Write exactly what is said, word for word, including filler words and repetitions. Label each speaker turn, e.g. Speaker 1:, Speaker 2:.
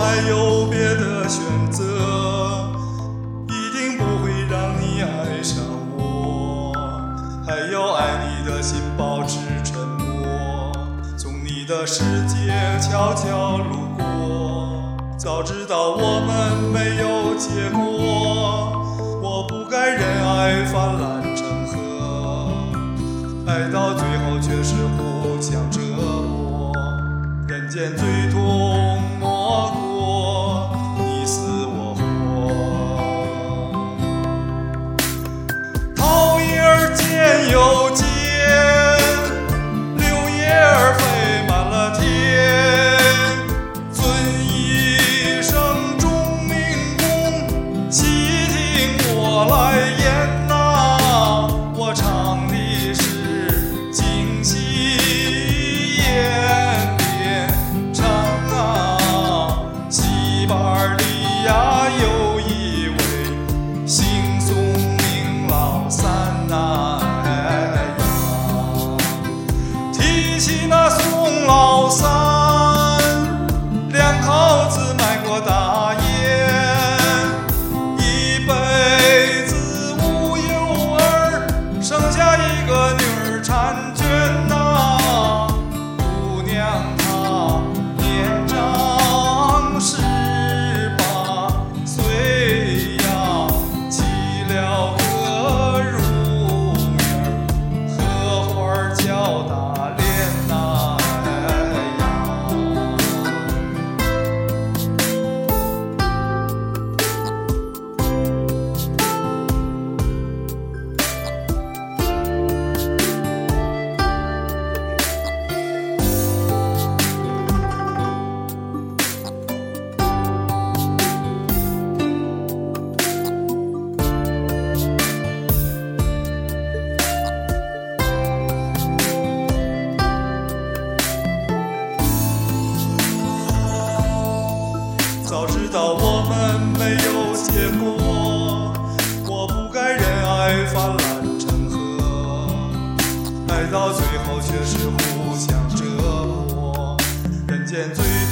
Speaker 1: 还有别的选择，一定不会让你爱上我。还有爱你的心保持沉默，从你的世界悄悄路过。早知道我们没有结果，我不该任爱泛滥成河，爱到最后却是互相折磨。人间最痛莫过你死我活。桃叶儿间又见，柳叶儿飞满了天。尊一声钟鸣公，细听我来言呐，我唱的是京戏演变唱啊。戏班里呀有一位姓宋名老三呐，哎呀，提起那宋老三，两口子卖过大烟，一辈子无有儿，生下一个女儿婵娟呐。姑娘她年长十八岁呀，起了个乳名荷花叫大莲呐，哎呀。早知道我们没有结果，我不该任爱泛滥成河，爱到最后却是互相折磨。人间最